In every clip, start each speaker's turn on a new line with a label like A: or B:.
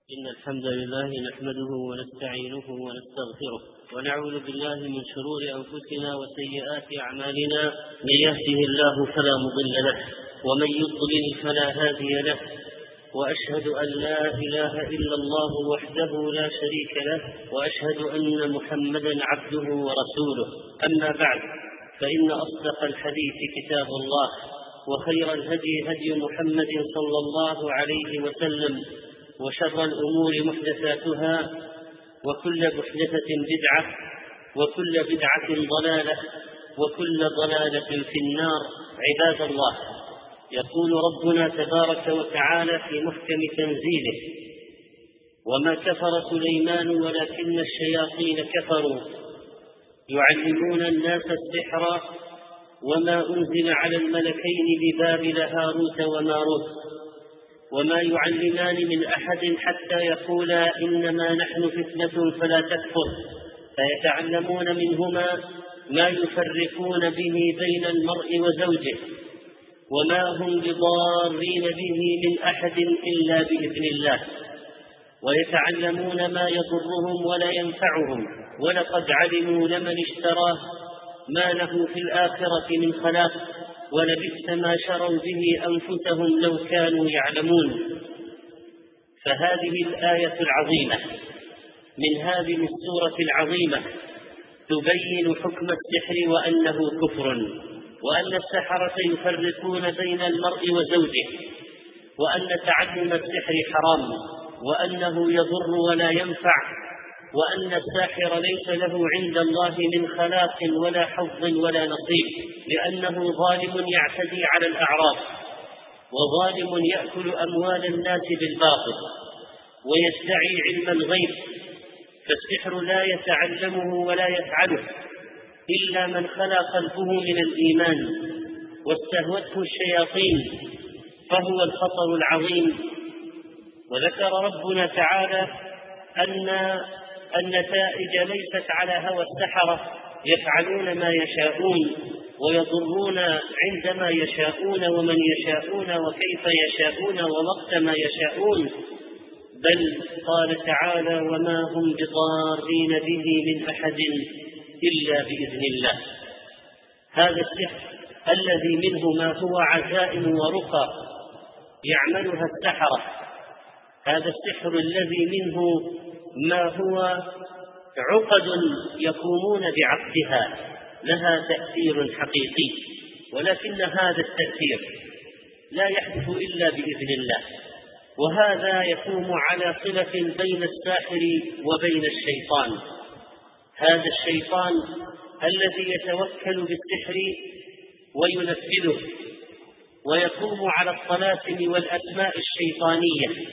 A: إن الحمد لله نحمده ونستعينه ونستغفره ونعوذ بالله من شرور أنفسنا وسيئات أعمالنا. من يهده الله فلا مضل له ومن يضلل فلا هادي له، وأشهد أن لا إله إلا الله وحده لا شريك له، وأشهد أن محمدا عبده ورسوله. أما بعد، فإن أصدق الحديث كتاب الله، وخير الهدي هدي محمد صلى الله عليه وسلم، وشر الأمور محدثاتها، وكل محدثة بدعة، وكل بدعة ضلالة، وكل ضلالة في النار. عباد الله، يقول ربنا تبارك وتعالى في محكم تنزيله: وما كفر سليمان ولكن الشياطين كفروا يعلمون الناس السحر وما أنزل على الملكين ببابل هاروت وماروت وما يعلمان من أحد حتى يقولا إنما نحن فتنة فلا تكفر، فيتعلمون منهما ما يفرقون به بين المرء وزوجه، وما هم بضارين به من أحد إلا بإذن الله، ويتعلمون ما يضرهم ولا ينفعهم، ولقد علموا لمن اشتراه ما له في الآخرة من خلاق، ولبئس ما شروا به أنفسهم لو كانوا يعلمون. فهذه الآية العظيمة من هذه السورة العظيمة تبين حكم السحر وأنه كفر، وأن السحرة يفرقون بين المرء وزوجه، وأن تعلم السحر حرام، وأنه يضر ولا ينفع، وأن الساحر ليس له عند الله من خلاق ولا حظ ولا نصيب، لأنه ظالم يعتدي على الأعراض، وظالم يأكل أموال الناس بالباطل، ويدعي علم الغيب. فالسحر لا يتعلمه ولا يفعله إلا من خلا قلبه من الإيمان واستهوته الشياطين، فهو الخطر العظيم. وذكر ربنا تعالى أن النتائج ليست على هوى السحرة، يفعلون ما يشاءون ويضرون عندما يشاءون ومن يشاءون وكيف يشاءون ووقت ما يشاءون، بل قال تعالى: وما هم بضارين به من أحد إلا بإذن الله. هذا السحر الذي منه ما هو عزائم ورقى يعملها السحرة، هذا السحر الذي منه ما هو عقد يقومون بعقدها لها تأثير حقيقي، ولكن هذا التأثير لا يحدث إلا بإذن الله، وهذا يقوم على صلة بين الساحر وبين الشيطان. هذا الشيطان الذي يتوكل بالسحر وينفذه ويقوم على الطلاسم والأسماء الشيطانية،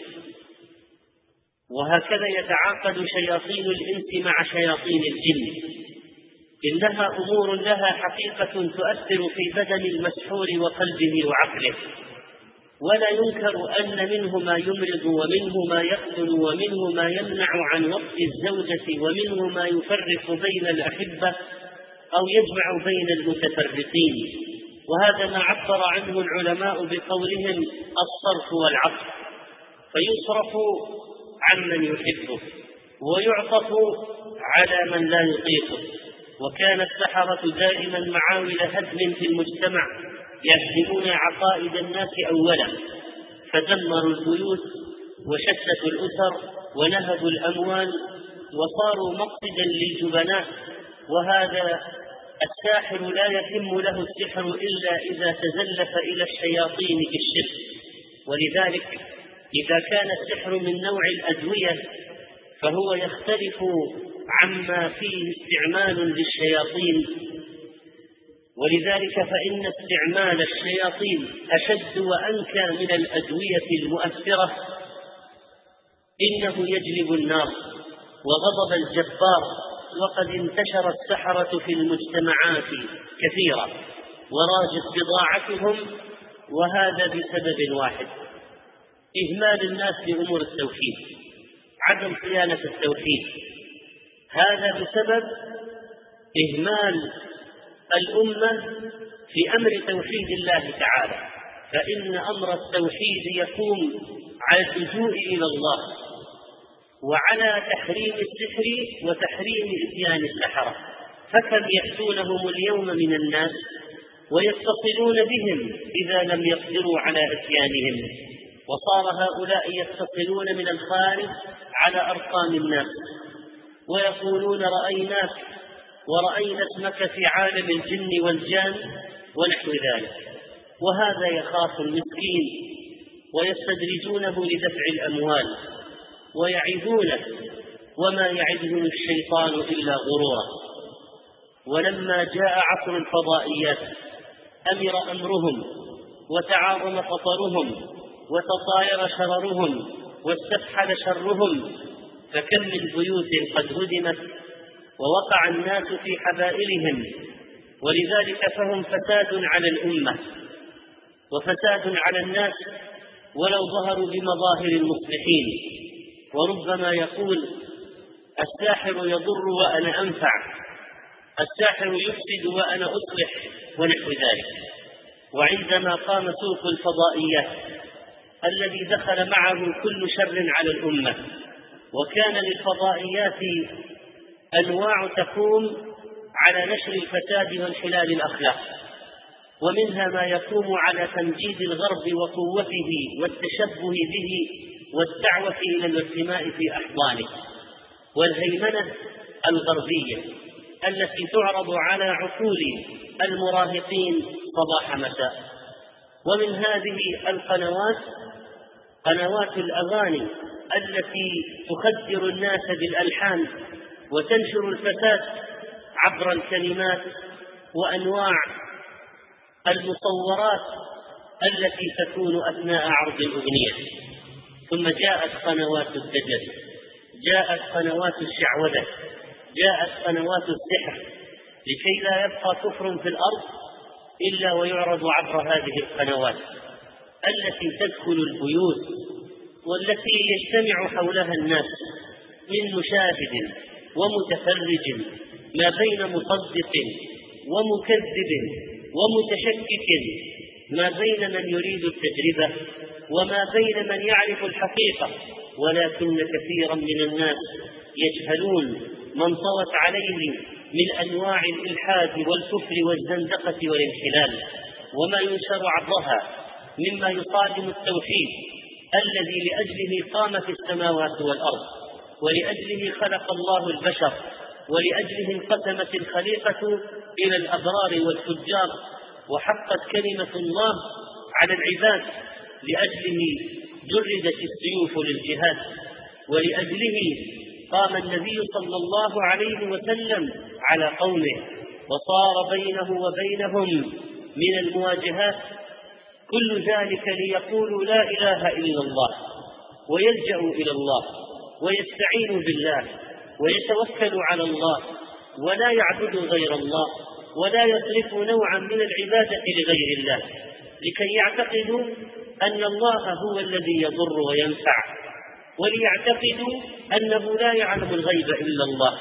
A: وهكذا يتعاقد شياطين الإنس مع شياطين الجن. إنها أمور لها حقيقة تؤثر في بدن المسحور وقلبه وعقله، ولا ينكر أن منه ما يمرض، ومنه ما يقتل، ومنه ما يمنع عن وقت الزوجة، ومنه ما يفرق بين الأحبة أو يجمع بين المتفرقين. وهذا ما عبر عنه العلماء بقولهم الصرف والعطف، فيصرف عمن يحبه ويعطف على من لا يطيقه. وكان السحرة دائما معاول هدم في المجتمع، يهدمون عقائد الناس أولا، فدمروا البيوت وشتتوا الأسر ونهبوا الأموال وصاروا مقصدا للجبناء. وهذا الساحر لا يتم له السحر إلا إذا تزلف إلى الشياطين في الشرك. ولذلك إذا كان السحر من نوع الأدوية فهو يختلف عما فيه استعمال للشياطين، ولذلك فإن استعمال الشياطين أشد وأنكى من الأدوية المؤثرة. إنه يجلب النار وغضب الجبار، وقد انتشر السحرة في المجتمعات كثيرا وراجت بضاعتهم، وهذا بسبب واحد: إهمال الناس لأمور التوحيد، عدم صيانة التوحيد. هذا بسبب إهمال الأمة في أمر توحيد الله تعالى، فإن أمر التوحيد يقوم على اللجوء إلى الله وعلى تحريم السحر وتحريم إتيان السحرة، فكم يأتونهم اليوم من الناس ويتصلون بهم إذا لم يقدروا على إتيانهم، وصار هؤلاء يتصلون من الخارج على أرقام الناس ويقولون رأيناك ورأينا اسمك في عالم الجن والجان ونحو ذلك، وهذا يخاف المسكين ويستدرجونه لدفع الأموال ويعظونه، وما يعظهم الشيطان إلا غرورا. ولما جاء عصر الفضائيات أمر أمرهم وتعاظم خطرهم وتطاير شررهم واستفحل شرهم، فكم من بيوت قد هدمت ووقع الناس في حبائلهم، ولذلك فهم فساد على الأمة وفساد على الناس ولو ظهروا بمظاهر المصلحين. وربما يقول الساحر يضر وأنا أنفع، الساحر يفسد وأنا أصلح ونحو ذلك. وعندما قام سوق الفضائيات الذي دخل معه كل شر على الأمة، وكان للفضائيات أنواع تقوم على نشر الفساد وانحلال الأخلاق، ومنها ما يقوم على تمجيد الغرب وقوته والتشبه به والدعوة إلى الارتماء في أحضانه، والهيمنة الغربية التي تعرض على عقول المراهقين صباح مساء. ومن هذه القنوات قنوات الأغاني التي تخدر الناس بالألحان وتنشر الفساد عبر الكلمات وأنواع المصورات التي تكون أثناء عرض الأغنية. ثم جاءت قنوات الدجل، جاءت قنوات الشعوذة، جاءت قنوات السحر، لكي لا يبقى كفر في الأرض إلا ويعرض عبر هذه القنوات التي تدخل البيوت والتي يجتمع حولها الناس من مشاهد ومتفرج، ما بين مصدق ومكذب ومتشكك، ما بين من يريد التجربة وما بين من يعرف الحقيقة، ولكن كثيرا من الناس يجهلون من طوت عليه من أنواع الإلحاد والكفر والزندقة والانحلال، وما ينشر عبرها مما يصادم التوحيد الذي لأجله قامت السماوات والأرض، ولأجله خلق الله البشر، ولأجله انقسمت الخليقة إلى الأبرار والفجار، وحقت كلمة الله على العباد، لأجله جردت السيوف للجهاد، ولأجله قام النبي صلى الله عليه وسلم على قومه وصار بينه وبينهم من المواجهات كل ذلك ليقولوا لا إله إلا الله، ويلجأوا إلى الله ويستعينوا بالله ويتوكلوا على الله، ولا يعبدوا غير الله، ولا يصرفوا نوعا من العبادة لغير الله، لكي يعتقدوا أن الله هو الذي يضر وينفع، وليعتقدوا أنه لا يعلم الغيب إلا الله.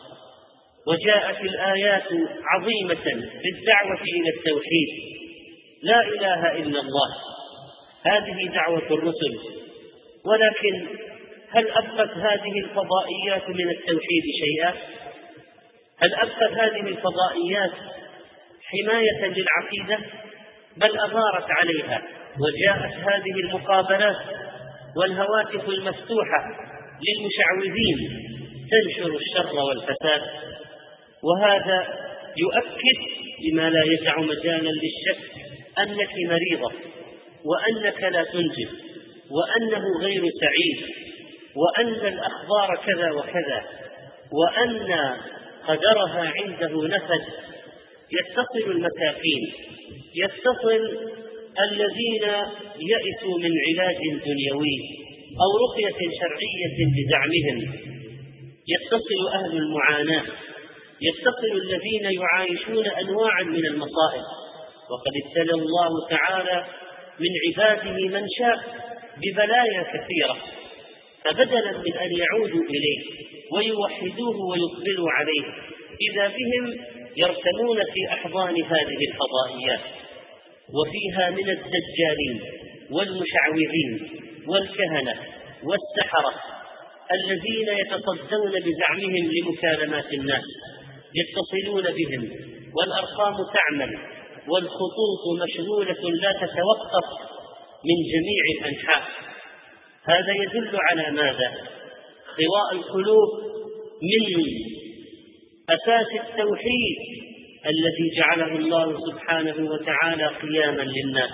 A: وجاءت الآيات عظيمة بالدعوة إلى التوحيد، لا إله إلا الله، هذه دعوة الرسل. ولكن هل أبقت هذه الفضائيات من التوحيد شيئا؟ هل أبقت هذه الفضائيات حماية للعقيدة؟ بل أغارت عليها، وجاءت هذه المقابلات والهواتف المفتوحة للمشعوذين تنشر الشر والفساد، وهذا يؤكد بما لا يدع مجالا للشك أنك مريضة، وأنك لا تنجب، وأنه غير سعيد، وأن الأخبار كذا وكذا، وأن قدرها عنده نفد. يتصل المساكين، يتصل الذين يئسوا من علاج دنيوي أو رقية شرعية بدعمهم، يتصل أهل المعاناة، يتصل الذين يعايشون أنواعا من المصائب. وقد ابتلى الله تعالى من عباده من شاء ببلايا كثيرة، فبدلا من أن يعودوا إليه ويوحدوه ويقبلوا عليه، إذا بهم يرتمون في أحضان هذه الفضائيات، وفيها من الدجالين والمشعوذين والكهنة والسحرة الذين يتصدون بزعمهم لمكالمات الناس يتصلون بهم، والأرقام تعمل والخطوط مشغولة لا تتوقف من جميع الأنحاء. هذا يدل على ماذا؟ خواء القلوب من أساس التوحيد الذي جعله الله سبحانه وتعالى قياما للناس.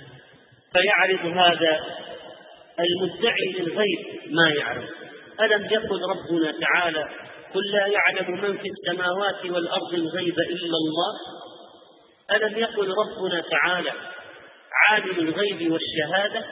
A: فيعرض هذا المدعي للغيب ما يعرف. ألم يقل ربنا تعالى: قل لا يعلم من في السماوات والأرض الغيب إلا الله؟ ألم يقل ربنا تعالى: عالم الغيب والشهادة؟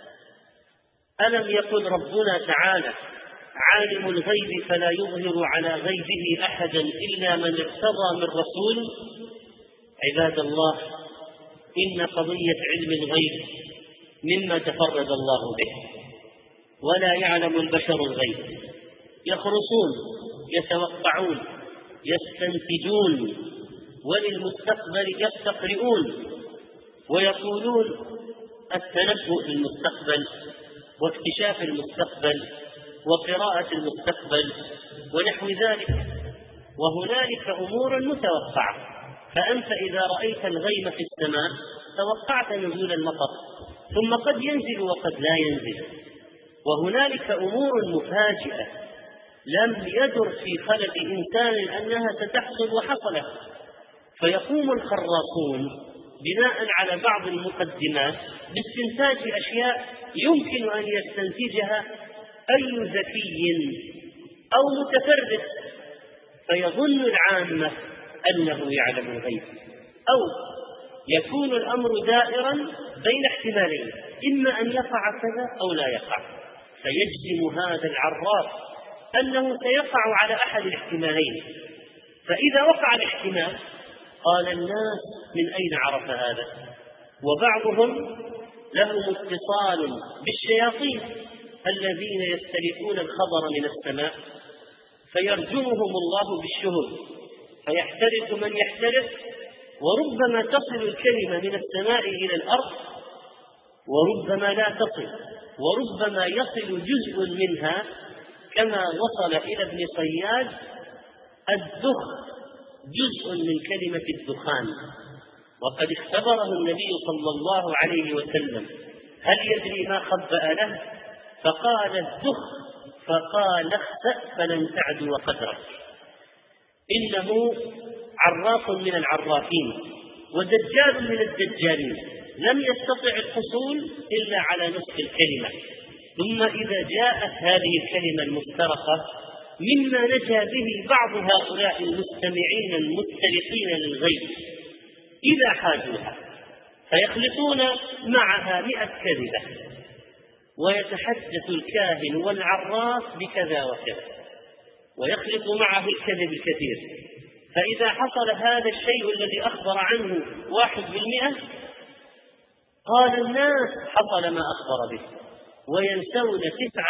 A: ألم يقل ربنا تعالى: عالم الغيب فلا يظهر على غيبه أحدا إلا من ارتضى من رسول؟ عباد الله، إن قضية علم الغيب مما تفرد الله به، ولا يعلم البشر الغيب. يخرصون، يتوقعون، يستنتجون، وللمستقبل يستقرئون، ويقولون التنبؤ بالمستقبل واكتشاف المستقبل وقراءة المستقبل ونحو ذلك. وهنالك أمور متوقعة، فأنت إذا رأيت الغيم في السماء توقعت نزول المطر، ثم قد ينزل وقد لا ينزل. وهنالك أمور مفاجئة لم يدر في خلق إنسان أنها ستحصل وحصلت، فيقوم الخراصون بناء على بعض المقدمات باستنتاج أشياء يمكن أن يستنتجها أي ذكي أو متفرد، فيظن العامة أنه يعلم الغيب، أو يكون الأمر دائرا بين احتمالين، إما أن يقع كذا أو لا يقع، فيجزم هذا العراف أنه سيقع على أحد الاحتمالين. فإذا وقع الاحتمال قال الناس: من أين عرف هذا؟ وبعضهم لهم اتصال بالشياطين الذين يستلقون الخبر من السماء، فيرجمهم الله بالشهب، فيحترق من يحترق، وربما تصل الكلمة من السماء إلى الأرض، وربما لا تصل، وربما يصل جزء منها، كما وصل إلى ابن صياد الدخ، جزء من كلمة الدخان. وقد اختبره النبي صلى الله عليه وسلم: هل يدري ما خبأ له؟ فقال: الدخ. فقال: اخسأ فلن تعدو قدرك. إنه عراف من العرافين ودجال من الدجالين، لم يستطع الحصول إلا على نصف الكلمة. ثم إذا جاءت هذه الكلمة المفترقة مما نجا به بعض هؤلاء المستمعين المسترقين للغيب إذا حاجوها، فيخلطون معها 100 كذبة، ويتحدث الكاهن والعراف بكذا وكذا، ويخلط معه الكذب الكثير. فإذا حصل هذا الشيء الذي أخبر عنه 1%، قال الناس: حصل ما أخبر به، وينسون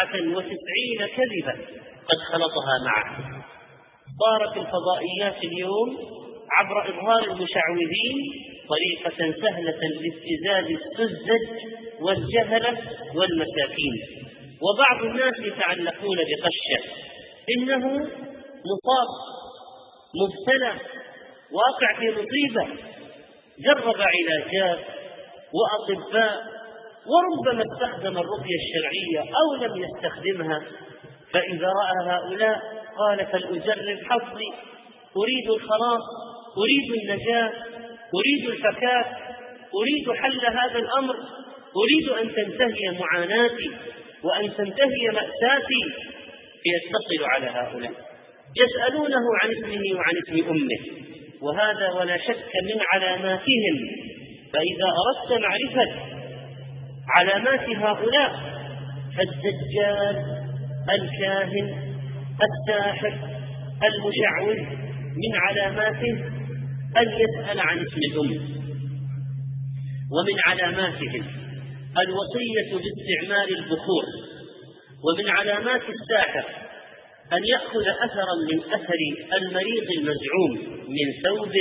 A: 99 كذبة قد خلطها معه. صارت الفضائيات اليوم عبر إظهار المشعوذين طريقة سهلة لاستزاد السذج والجهلة والمساكين. وبعض الناس يتعلقون بقشة، إنه مصاب مبتلى واقع في مصيبة، جرب علاجات وأطباء، وربما استخدم الرقية الشرعية أو لم يستخدمها، فإذا رأى هؤلاء قال: فلأجرب حظي، أريد الخلاص، أريد النجاة، أريد الفكاك، أريد حل هذا الأمر، أريد أن تنتهي معاناتي وأن تنتهي مأساتي. فيتصل على هؤلاء يسألونه عن اسمه وعن اسم أمه، وهذا ولا شك من علاماتهم. فإذا أردت معرفة علامات هؤلاء فالدجال، الكاهن، الساحر، المشعوذ، من علاماته أن يسأل عن اسم الأم. ومن علاماتهم الوصية باستعمال البخور. ومن علامات الساحر أن يأخذ أثرا من أثر المريض المزعوم من ثوب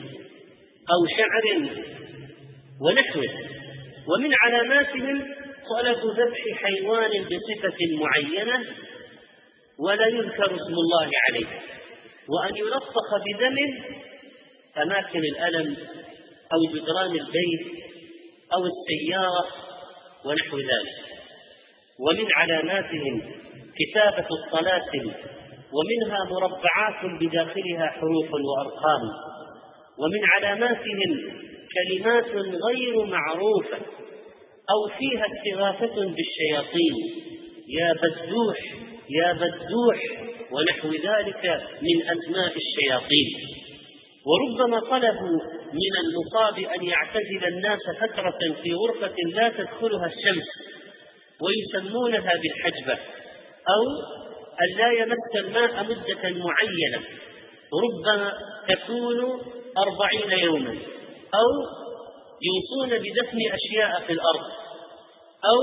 A: أو شعر ونحوه. ومن علاماتهم طلب ذبح حيوان بصفة معينة ولا يذكر اسم الله عليه، وأن يلطخ بدمه أماكن الألم أو جدران البيت أو السيارة ونحو ذلك. ومن علاماتهم كتابة الطلاسم، ومنها مربعات بداخلها حروف وأرقام. ومن علاماتهم كلمات غير معروفة أو فيها استغاثة بالشياطين، يا بدوح يا بدوح ونحو ذلك من أسماء الشياطين. وربما طلبوا من المصاب أن يعتزل الناس فترة في غرفة لا تدخلها الشمس، ويسمونها بالحجبة، أو أن لا يمس الماء مدة معينة، ربما تكون 40 يوما، أو يوصون بدفن أشياء في الأرض، أو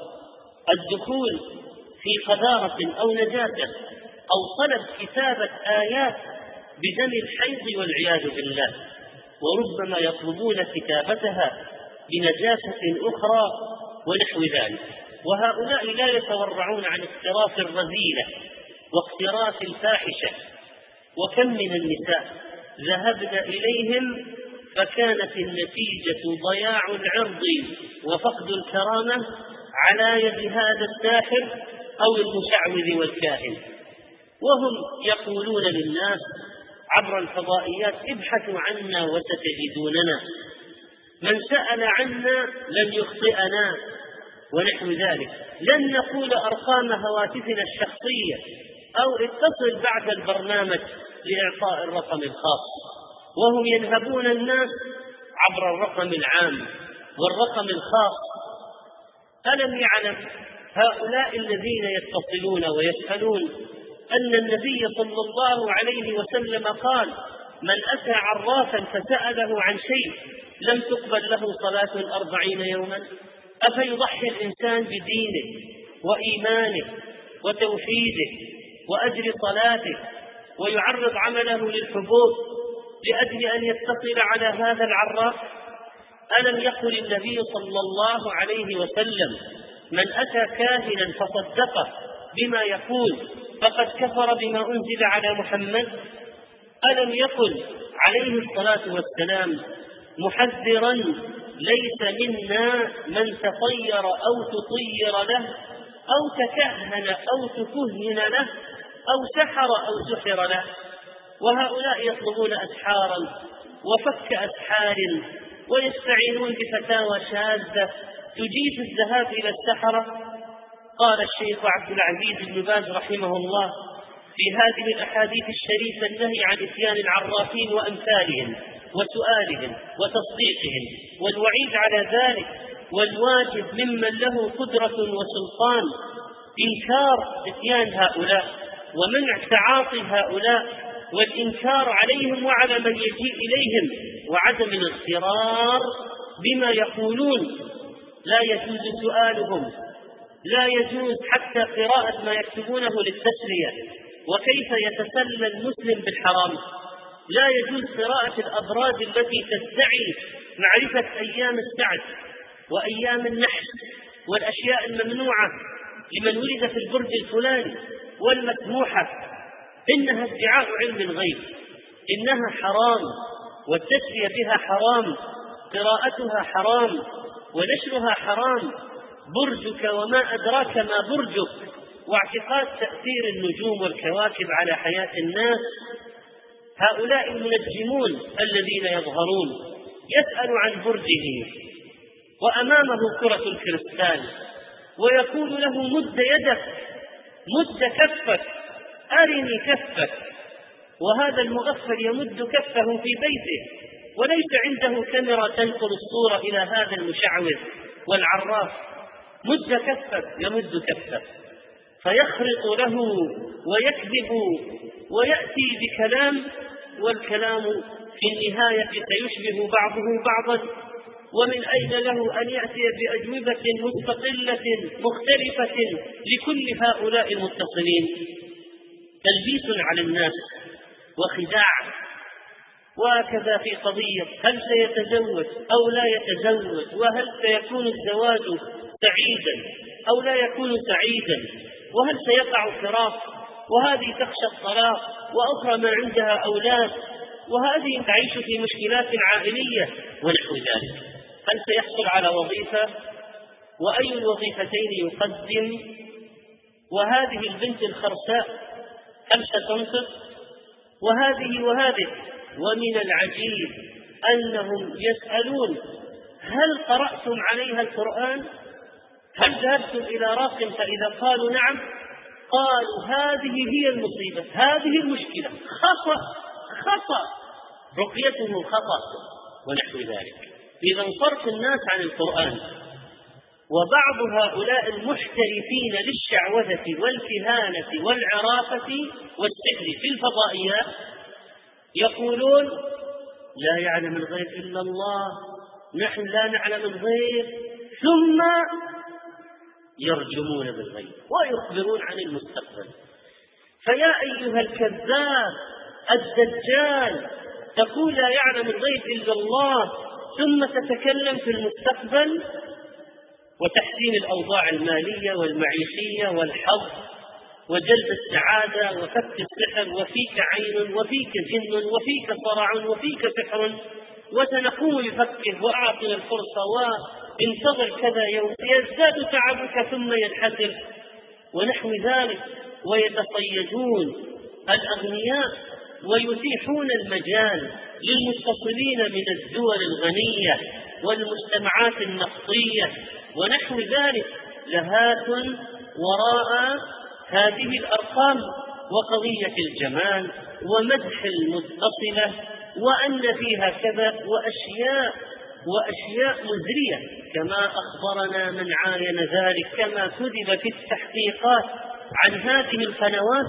A: الدخول في قذارة أو نجاسة، أو طلب كتابة آيات بدم الحيض والعياذ بالله، وربما يطلبون كتابتها بنجاسة أخرى ونحو ذلك. وهؤلاء لا يتورعون عن اقتراف الرذيلة واقتراف الفاحشة. وكم من النساء ذهبن إليهم فكانت النتيجة ضياع العرض وفقد الكرامة على يد هذا الساحر أو المشعوذ والكاهن. وهم يقولون للناس عبر الفضائيات ابحثوا عنا وستجدوننا، من سأل عنا لن يخطئنا ونحو ذلك. لن نقول أرقام هواتفنا الشخصية أو اتصل بعد البرنامج لإعطاء الرقم الخاص، وهم ينهبون الناس عبر الرقم العام والرقم الخاص. ألم يعلم هؤلاء الذين يتصلون ويسألون أن النبي صلى الله عليه وسلم قال من أتى عرافا فسأله عن شيء لم تقبل له صلاة 40 يوما؟ أفيضحي الإنسان بدينه وإيمانه وتوحيده وأجر صلاته ويعرض عمله للحبوب لأجل أن يتصل على هذا العراف؟ ألم يقل النبي صلى الله عليه وسلم من أتى كاهنا فصدقه بما يقول فقد كفر بما أنزل على محمد؟ ألم يقل عليه الصلاة والسلام محذرا ليس منا من تطير أو تطير له أو تكهن أو تكهن له أو سحر أو سحر له؟ وهؤلاء يطلبون أسحارا وفك أسحار ويستعينون بفتاوى شاذة تجيز الذهاب إلى السحرة. قال الشيخ عبد العزيز بن باز رحمه الله في هذه الأحاديث الشريفة النهي عن إتيان العرافين وأمثالهم وسؤالهم وتصديقهم، والوعيد على ذلك، والواجب ممن له قدرة وسلطان إنكار إتيان هؤلاء ومنع تعاطي هؤلاء والإنكار عليهم وعلى من يجيء إليهم، وعدم الاغترار بما يقولون. لا يجوز سؤالهم، لا يجوز حتى قراءة ما يكتبونه للتسلية، وكيف يتسلى المسلم بالحرام. لا يجوز قراءة الأبراج التي تدعي معرفة أيام السعد وأيام النحس والأشياء الممنوعة لمن ولد في البرج الفلاني والمسموحة. إنها ادعاء علم الغيب، إنها حرام، والتسلية بها حرام، قراءتها حرام، ونشرها حرام. برجك وما أدراك ما برجك، واعتقاد تأثير النجوم والكواكب على حياة الناس. هؤلاء المنجمون الذين يظهرون يسأل عن برجه وأمامه كرة الكريستال ويقول له مد يدك، مد كفك، أرني كفك، وهذا المغفل يمد كفه في بيته وليس عنده كاميرا تنقل الصورة إلى هذا المشعوذ والعراف. مد كفك، يمد كفه فيخرق له ويكذب ويأتي بكلام، والكلام في النهاية سيشبه بعضه بعضا. ومن أين له أن يأتي بأجوبة مستقلة مختلفة لكل هؤلاء المتصلين؟ تلبيس على الناس وخداع. وكذا في قضية هل سيتزوج أو لا يتزوج، وهل سيكون الزواج سعيدا أو لا يكون سعيدا، وهل سيقع فراق وهذه تخشى الطلاق، وأخرى ما عندها أولاد، وهذه تعيش في مشكلات عائلية ونحو ذلك. هل سيحصل على وظيفة؟ وأي الوظيفتين يقدم؟ وهذه البنت الخرساء هل ستنصف؟ وهذه. ومن العجيب أنهم يسألون: هل قرأتم عليها القرآن؟ هل ذهبتم إلى راق؟ فإذا قالوا نعم، قالوا هذه هي المصيبة، هذه المشكلة، خطأ، رقيته خطأ ونحو ذلك. إذا صرف الناس عن القرآن. وبعض هؤلاء المحترفين للشعوذة والكهانة والعرافة والسحر في الفضائيات يقولون: لا يعلم الغيب إلا الله، نحن لا نعلم الغيب، ثم يرجمون بالغيب ويخبرون عن المستقبل. فيا أيها الكذاب الدجال، تقول لا يعلم الغيب إلا الله ثم تتكلم في المستقبل وتحسين الأوضاع المالية والمعيشية والحظ وجلب السعادة وفك السحر، وفيك عين وفيك جن وفيك صرع وفيك سحر، وسنقوم بفكه وأعطنا الفرصة وانتظر كذا يوم يزداد تعبك ثم ينحسر ونحو ذلك. ويتصيدون الأغنياء ويتيحون المجال للمتصلين من الدول الغنية والمجتمعات النفطية ونحو ذلك لهات وراء هذه الأرقام وقضية الجمال ومدح المتصلة وأن فيها كذا وأشياء مزرية كما أخبرنا من عاين ذلك، كما كتب في التحقيقات عن هذه القنوات.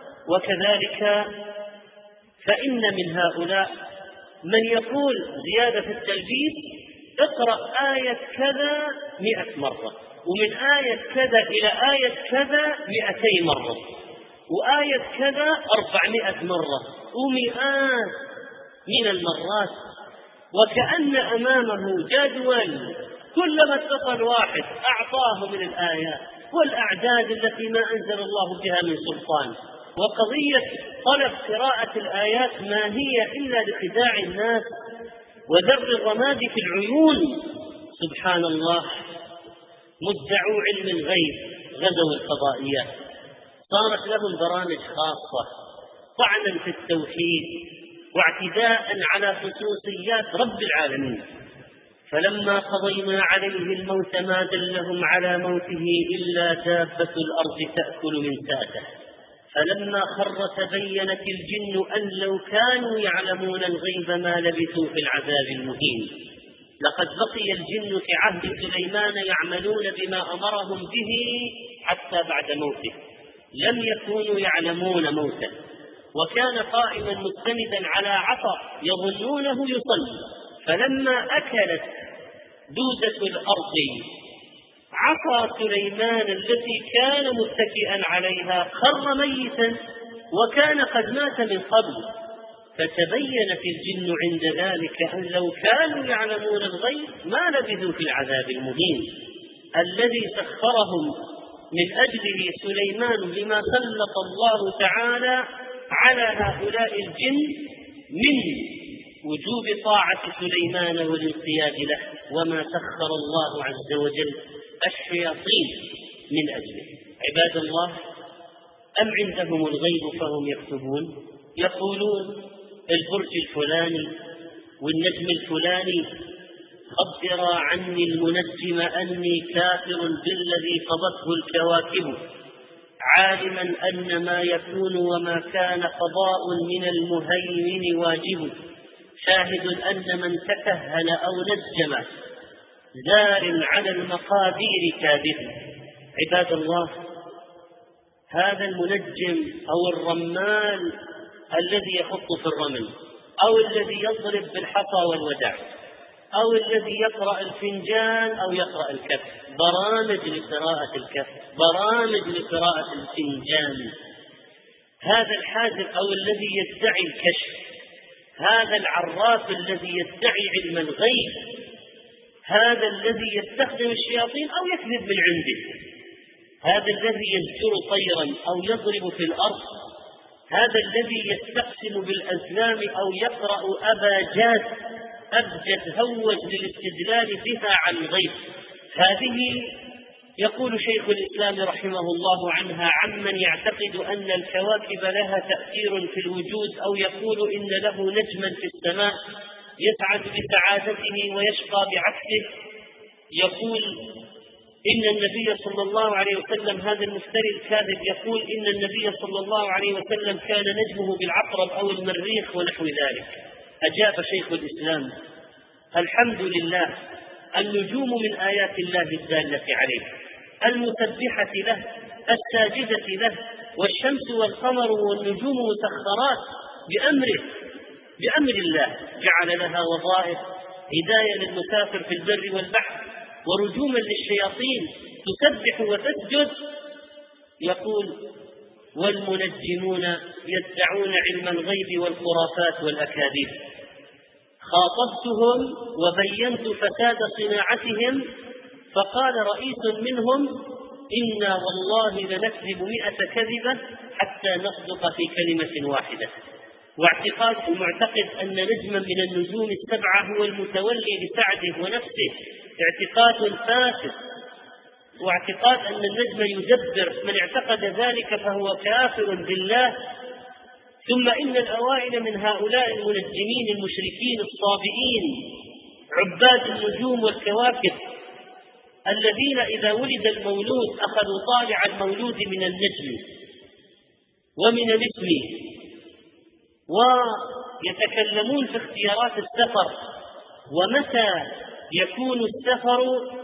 A: وكذلك فإن من هؤلاء من يقول زيادة في التلفيز: اقرأ آية كذا 100 مرة، ومن آية كذا إلى آية كذا 200 مرة، وآية كذا 400 مرة، ومئات من المرات، وكأن أمامه جدول كلما اتصل واحد أعطاه من الآيات والأعداد التي ما أنزل الله بها من سلطان. وقضية طلب قراءة الآيات ما هي إلا لخداع الناس وذر الرماد في العيون. سبحان الله، مدعو علم الغيب غزوا الفضائيات، صارت لهم برامج خاصة طعنا في التوحيد واعتداء على خصوصيات رب العالمين. فلما قضينا عليه الموت ما دلهم على موته إلا دابة الأرض تأكل من سأته. فلما خر تبينت الجن أن لو كانوا يعلمون الغيب ما لبثوا في العذاب المهين. لقد بقي الجن في عهد سليمان يعملون بما أمرهم به حتى بعد موته، لم يكونوا يعلمون موته، وكان قائما مستندا على عصا يظنونه يصلي. فلما أكلت دودة الأرض عصا سليمان التي كان متكئا عليها خر ميتا وكان قد مات من قبل. فتبينت الجن عند ذلك أن لو كانوا يعلمون الغيب ما لبثوا في العذاب المهين الذي سخرهم من أجله سليمان، لما سلط الله تعالى على هؤلاء الجن من وجوب طاعة سليمان والانقياد له، وما سخر الله عز وجل الشياطين من أجله. عباد الله، أم عندهم الغيب فهم يكتبون؟ يقولون البرج الفلاني والنجم الفلاني خبر عني المنجم أني كافر بالذي قضته الكواكب، عالما أن ما يكون وما كان قضاء من المهيمن واجب، شاهد أن من تكهن أو نجم زار على المقادير كاذب. عباد الله، هذا المنجم أو الرمال الذي يخط في الرمل، أو الذي يضرب بالحصى والودع، أو الذي يقرأ الفنجان أو يقرأ الكف، برامج لقراءة الكف، برامج لقراءة الفنجان، هذا الحاذق أو الذي يدعي الكشف، هذا العراف الذي يدعي علم الغيب، هذا الذي يستخدم الشياطين أو يكذب من عنده، هذا الذي يزجر طيرا أو يضرب في الأرض، هذا الذي يستقسم بالأزلام أو يقرأ أباجات أبجد هوج للاستدلال بها عن غير، هذه يقول شيخ الإسلام رحمه الله عنها عمن يعتقد أن الكواكب لها تأثير في الوجود، أو يقول إن له نجما في السماء يسعد بسعادته ويشقى بعكسه، يقول إن النبي صلى الله عليه وسلم، هذا المفتري الكاذب يقول إن النبي صلى الله عليه وسلم كان نجمه بالعقرب أو المريخ ونحو ذلك. أجاب شيخ الإسلام: الحمد لله، النجوم من آيات الله الدالة عليه، المسبحة له، الساجدة له، والشمس والقمر والنجوم مسخرات بأمر الله، جعل لها وظائف: هداية للمسافر في البر والبحر، ورجوما للشياطين تسبح وتسجد. يقول: والمنجمون يدعون علم الغيب والخرافات والأكاذيب. خاطبتهم وبينت فساد صناعتهم، فقال رئيس منهم: إنا والله لنكذب 100 كذبة حتى نصدق في كلمة واحدة. معتقد أن نجما من النجوم السبعة هو المتولي لسعده ونفسه، اعتقاد فاسد، واعتقاد أن النجم يدبر، من اعتقد ذلك فهو كافر بالله. ثم إن الأوائل من هؤلاء المنجمين المشركين الصابئين عباد النجوم والكواكب، الذين إذا ولد المولود أخذوا طالع المولود من النجم ومن الاسم، ويتكلمون في اختيارات السفر، ومتى يكون السفر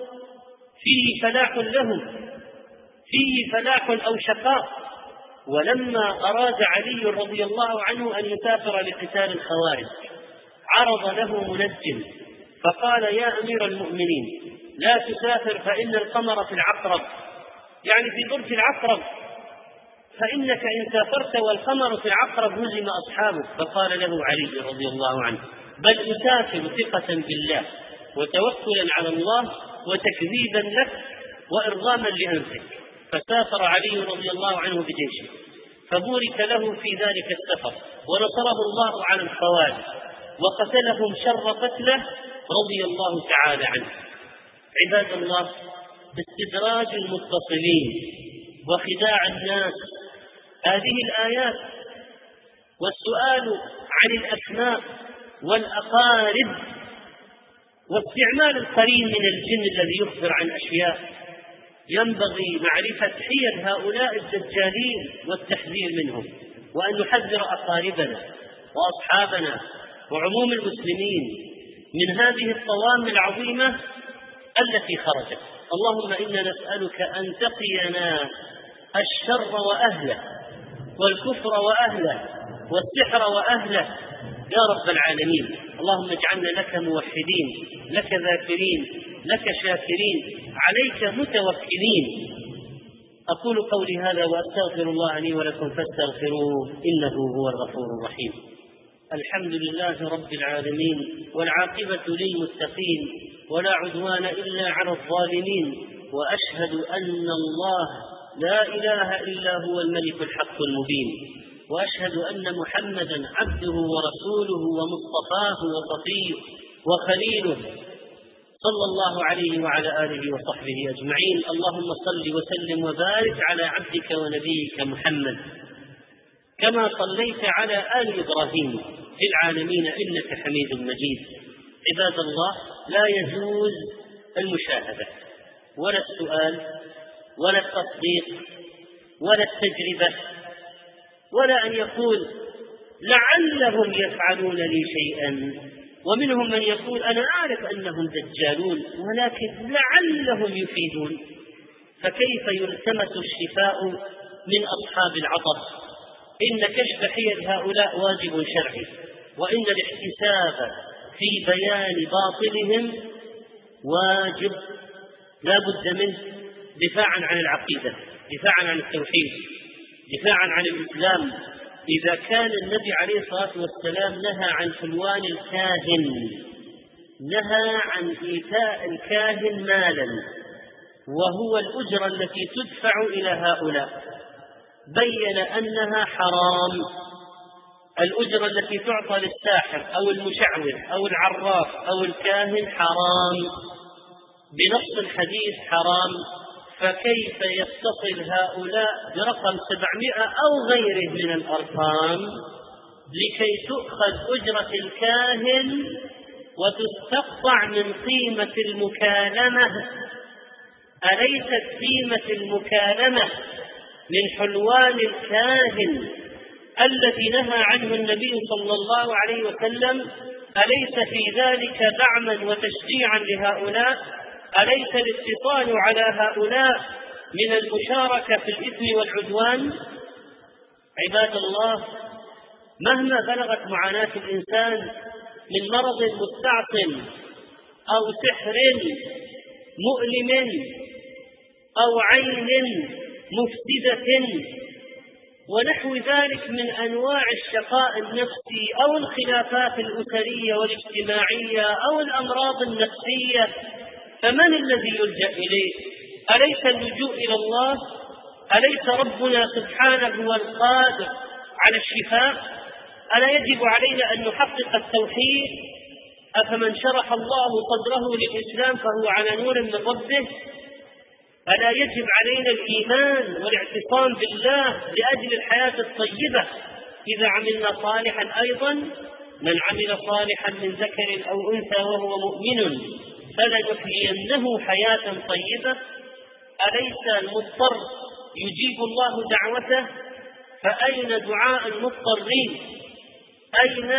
A: فيه فلاح لهم، فيه فلاح أو شقاء. ولما أراد علي رضي الله عنه أن يسافر لقتال الخوارج عرض له منجم فقال: يا أمير المؤمنين، لا تسافر فإن القمر في العقرب، يعني في برج العقرب، فإنك إن سافرت والقمر في العقرب هزم أصحابك. فقال له علي رضي الله عنه: بل أسافر ثقة بالله وتوكلا على الله وتكذيبا لك وإرغاما لأنفك. فسافر علي رضي الله عنه بجيشه، فبورك له في ذلك السفر، ونصره الله على الخوارج وقتلهم شر قتله رضي الله تعالى عنه. عباد الله، استدراج المتصلين وخداع الناس، هذه الآيات والسؤال عن الأسماء والأقارب واستعمال القرين من الجن الذي يخبر عن أشياء، ينبغي معرفة حيل هؤلاء الدجالين والتحذير منهم، وأن نحذر أقاربنا وأصحابنا وعموم المسلمين من هذه الطوام العظيمة التي خرجت. اللهم إنا نسألك أن تقينا الشر وأهله والكفر وأهله والسحر وأهله يا رب العالمين. اللهم اجعلنا لك موحدين، لك ذاكرين، لك شاكرين، عليك متوكلين. أقول قولي هذا وأستغفر الله لي ولكم فاستغفروه إنه هو الغفور الرحيم. الحمد لله رب العالمين، والعاقبة للمتقين، ولا عدوان إلا على الظالمين، وأشهد أن الله لا إله إلا هو الملك الحق المبين، وأشهد أن محمدا عبده ورسوله ومصطفاه وصفيه وخليله صلى الله عليه وعلى آله وصحبه أجمعين. اللهم صل وسلم وبارك على عبدك ونبيك محمد كما صليت على آل إبراهيم في العالمين إنك حميد مجيد. عباد الله، لا يجوز المشاهدة ولا السؤال ولا التصديق ولا التجربة، ولا أن يقول لعلهم يفعلون لي شيئا. ومنهم من يقول أنا أعرف أنهم دجالون ولكن لعلهم يفيدون. فكيف يلتمس الشفاء من أصحاب العطب؟ إن كشف حيل هؤلاء واجب شرعي، وإن الاحتساب في بيان باطلهم واجب لا بد منه، دفاعا عن العقيدة، دفاعا عن التوحيد، دفاعا عن الإسلام. إذا كان النبي عليه الصلاة والسلام نهى عن حلوان الكاهن، نهى عن إيتاء الكاهن مالا وهو الأجرة التي تدفع إلى هؤلاء، بين أنها حرام. الأجرة التي تعطى للساحر أو المشعوذ أو العراف أو الكاهن حرام بنص الحديث حرام، فكيف يتصل هؤلاء برقم 700 أو غيره من الأرقام لكي تؤخذ أجرة الكاهن وتستقطع من قيمة المكالمة؟ أليست قيمة المكالمة من حلوان الكاهن الذي نهى عنه النبي صلى الله عليه وسلم؟ أليس في ذلك دعما وتشجيعا لهؤلاء؟ أليس الاتصال على هؤلاء من المشاركة في الإثم والعدوان؟ عباد الله، مهما بلغت معاناة الإنسان من مرض مستعصم أو سحر مؤلم أو عين مفسدة ونحو ذلك من أنواع الشقاء النفسي أو الخلافات الأسرية والاجتماعية أو الأمراض النفسية، فمن الذي يلجأ إليه؟ أليس اللجوء إلى الله؟ أليس ربنا سبحانه هو القادر على الشفاء؟ ألا يجب علينا أن نحقق التوحيد؟ أفمن شرح الله صدره للإسلام فهو على نور من ربه؟ ألا يجب علينا الإيمان والاعتصام بالله لأجل الحياة الطيبة إذا عملنا صالحا؟ أيضا من عمل صالحا من ذكر أو أنثى وهو مؤمن فلنحيينه حياة طيبة. أليس المضطر يجيب الله دعوته؟ فأين دعاء المضطرين؟ أين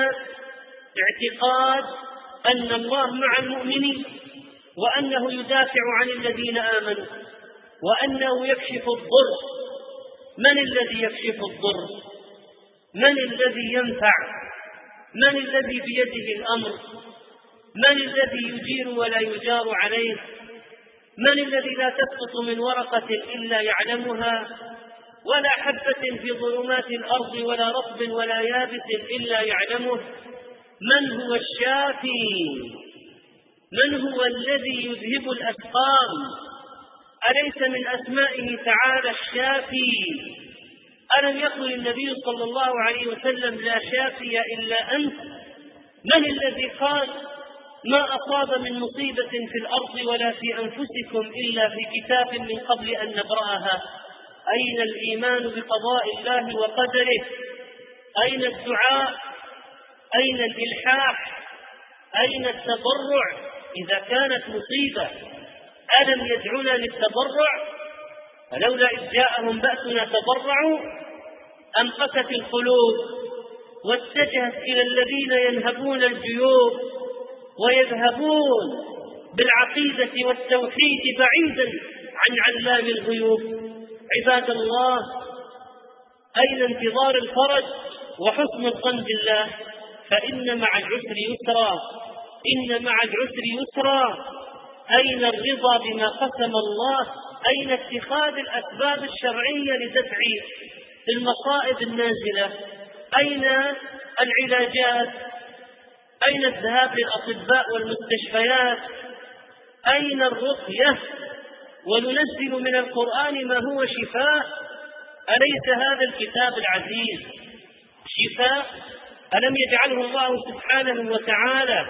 A: اعتقاد أن الله مع المؤمنين وأنه يدافع عن الذين آمنوا وأنه يكشف الضر؟ من الذي يكشف الضر؟ من الذي ينفع؟ من الذي بيده الأمر؟ من الذي يجير ولا يجار عليه؟ من الذي لا تسقط من ورقة إلا يعلمها، ولا حبة في ظلمات الأرض ولا رطب ولا يابس إلا يعلمه؟ من هو الشافي؟ من هو الذي يذهب الأسقام؟ أليس من أسمائه تعالى الشافي؟ ألم يقل النبي صلى الله عليه وسلم لا شافي إلا أنت؟ من الذي قال ما أصاب من مصيبة في الأرض ولا في أنفسكم إلا في كتاب من قبل أن نبرأها؟ أين الإيمان بقضاء الله وقدره؟ أين الدعاء؟ أين الإلحاح؟ أين التضرع إذا كانت مصيبة؟ ألم يدعونا للتضرع؟ فلولا إذ جاءهم بأسنا تضرعوا أم قست القلوب واتجهت إلى الذين ينهبون الجيوب ويذهبون بالعقيدة والتوحيد بعيدا عن علام الغيوب؟ عباد الله، أين انتظار الفرج وحسن الظن بالله؟ فإن مع العسر يسرا، إن مع العسر يسرا. أين الرضا بما قسم الله؟ أين اتخاذ الأسباب الشرعية لدفع المصائب النازلة؟ أين العلاجات؟ أين الذهاب للأطباء والمستشفيات؟ أين الرقية؟ وننزل من القرآن ما هو شفاء. أليس هذا الكتاب العزيز شفاء؟ ألم يجعله الله سبحانه وتعالى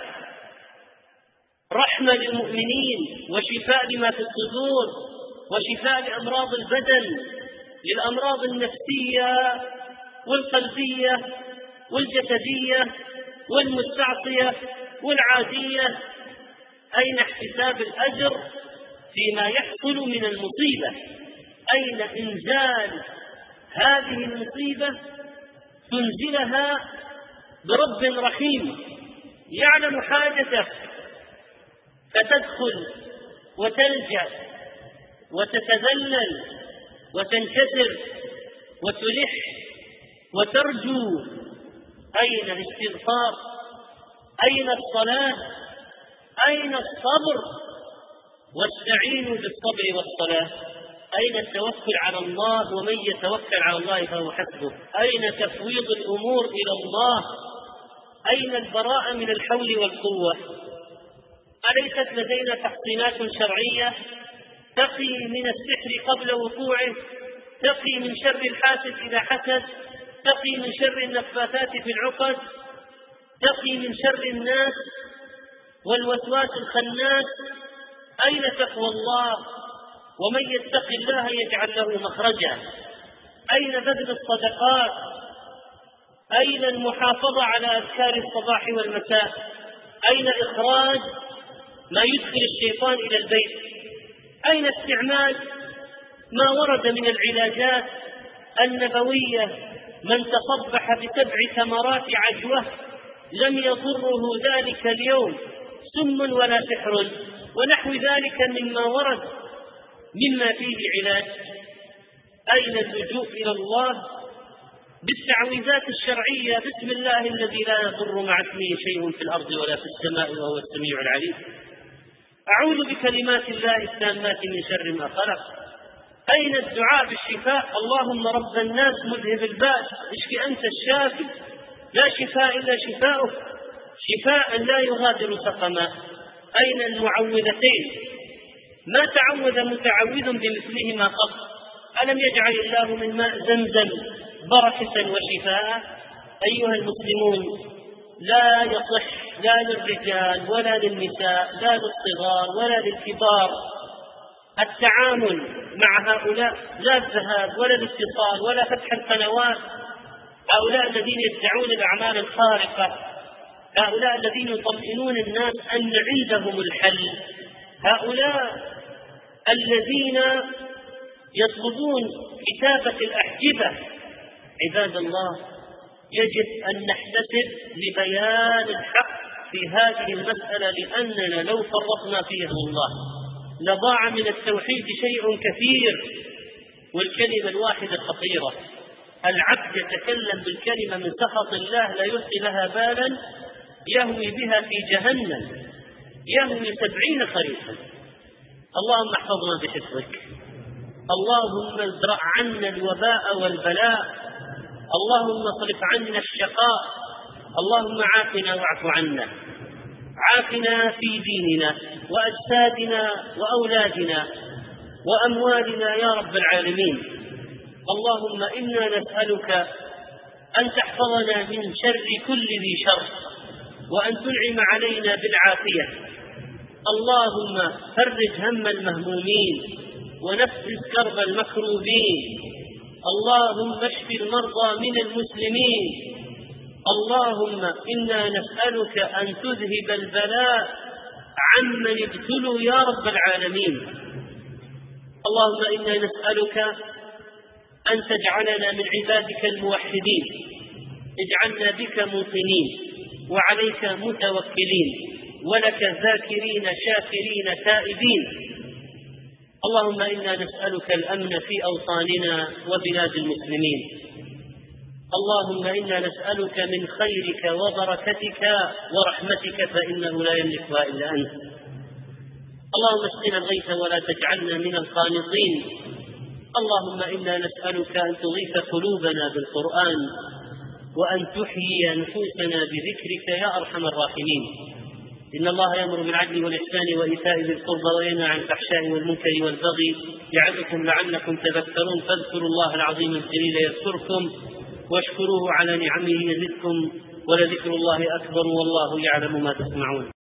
A: رحمة للمؤمنين وشفاء لما في الصدور وشفاء لأمراض البدن، للأمراض النفسية والقلبية والجسدية والمستعصية والعادية؟ أين احتساب الأجر فيما يحصل من المصيبة؟ أين إنزال هذه المصيبة؟ تنزلها برب رحيم يعلم حاجتك، فتدخل وتلجأ وتتذلل وتنكسر وتلح وترجو. أين الاستغفار؟ أين الصلاة؟ أين الصبر؟ واستعينوا بالصبر والصلاة. أين التوكل على الله؟ ومن يتوكل على الله فهو حسبه. أين تفويض الأمور إلى الله؟ أين البراءة من الحول والقوة؟ أليست لدينا تحصينات شرعية تقي من السحر قبل وقوعه، تقي من شر الحاسد إذا حسد، تقي من شر النفاثات في العقد، تقي من شر الناس والوسواس الخناس. أين تقوى الله؟ ومن يتق الله يجعل له مخرجا. أين بذل الصدقات؟ أين المحافظة على أذكار الصباح والمساء؟ أين إخراج ما يدخل الشيطان إلى البيت؟ أين استعمال ما ورد من العلاجات النبوية؟ من تصبح ب7 ثمرات عجوة لم يضره ذلك اليوم سم ولا سحر، ونحو ذلك مما ورد مما فيه علاج. أين اللجوء إلى الله بالتعويذات الشرعية؟ بسم الله الذي لا يضر مع اسمه شيء في الأرض ولا في السماء وهو السميع العليم. أعوذ بكلمات الله التامات من شر ما خلق. أين الدعاء بالشفاء؟ اللهم رب الناس مذهب الباس اشف أنت الشافي لا شفاء إلا شفاؤك شفاء لا يغادر سقما. أين المعوذتين؟ ما تعوذ متعوذ بمثلهما قط. ألم يجعل الله من ماء زمزم بركة وشفاء؟ أيها المسلمون، لا يصح لا للرجال ولا للنساء لا للصغار ولا للكبار التعامل مع هؤلاء، لا الذهاب ولا الاتصال ولا فتح القنوات. هؤلاء الذين يدعون الأعمال الخارقة، هؤلاء الذين يطمئنون الناس أن عندهم الحل، هؤلاء الذين يطلبون كتابة الأحجبة. عباد الله، يجب أن نحتسب لبيان الحق في هذه المسألة، لأننا لو فرطنا فيها الله لضاع من التوحيد شيء كثير. والكلمة الواحدة خطيرة. العبد يتكلم بالكلمة من سخط الله لا يلقي لها بالا، يهوي بها في جهنم، يهوي 70 خريفا. اللهم احفظنا بحفظك، اللهم ازرع عنا الوباء والبلاء، اللهم اصرف عنا الشقاء، اللهم عافنا واعف عنا، عافنا في ديننا وأجسادنا وأولادنا وأموالنا يا رب العالمين. اللهم إنا نسألك أن تحفظنا من شر كل ذي شر، وأن تنعم علينا بالعافية. اللهم فرج هم المهمومين ونفس كرب المكروبين. اللهم اشف المرضى من المسلمين. اللهم إنا نسألك أن تذهب البلاء عمن ابتلوا يا رب العالمين. اللهم إنا نسألك أن تجعلنا من عبادك الموحدين، اجعلنا بك موقنين وعليك متوكلين ولك ذاكرين شاكرين تائبين. اللهم إنا نسألك الأمن في أوطاننا وبلاد المسلمين. اللهم إنا نسألك من خيرك وبركتك ورحمتك، فإنه لا يملكها إلا أنت. اللهم اسقنا الغيث ولا تجعلنا من القانطين. اللهم إنا نسألك أن تغيث قلوبنا بالقرآن، وأن تحيي نفوسنا بذكرك يا أرحم الراحمين. إن الله يأمر بالعدل والإحسان وإيتاء ذي القربى وينهى عن الفحشاء والمنكر والبغي يعظكم لعلكم تذكرون. فاذكروا الله العظيم الجليل يذكركم، واشكروه على نعمه يزدكم، ولذكر الله أكبر، والله يعلم ما تصنعون.